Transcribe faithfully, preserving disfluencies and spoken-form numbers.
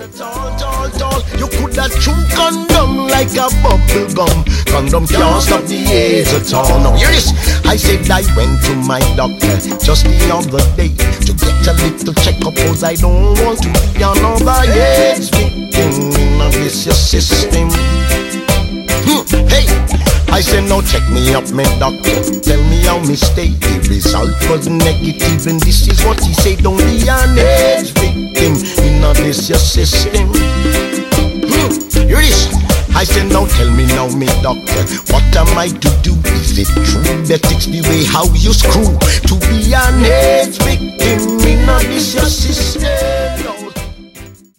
Tall, tall, tall, you could have chewed condom like a bubble gum. Condom can't stop the AIDS at all. Now hear this, I said I went to my doctor just the other day to get a little checkup, cause I don't want to be another AIDS victim in this your system. Hmm. Hey, I said now check me up, my doctor, tell me how me stay. The result was negative and this is what he said, don't be an AIDS victim in this your system. Hmm. Hear this, I said now tell me now, me doctor, what am I to do? Is it true that it's the way how you screw to be an AIDS victim in this your system?